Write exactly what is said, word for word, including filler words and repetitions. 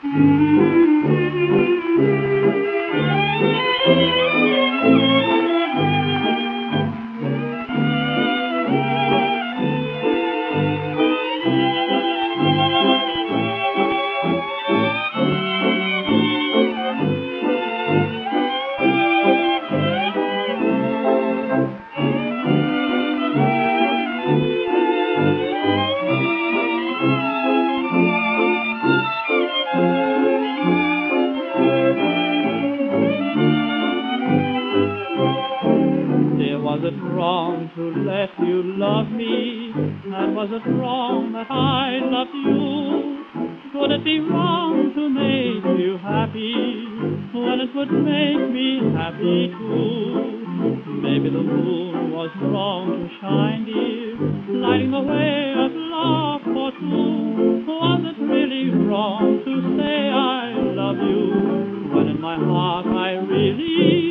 Was it wrong to let you love me? And was it wrong that I loved you? Could it be wrong to make you happy when it would make me happy too? Maybe the moon was wrong to shine, dear, lighting the way of love for two. Was it really wrong to say I love you when in my heart I really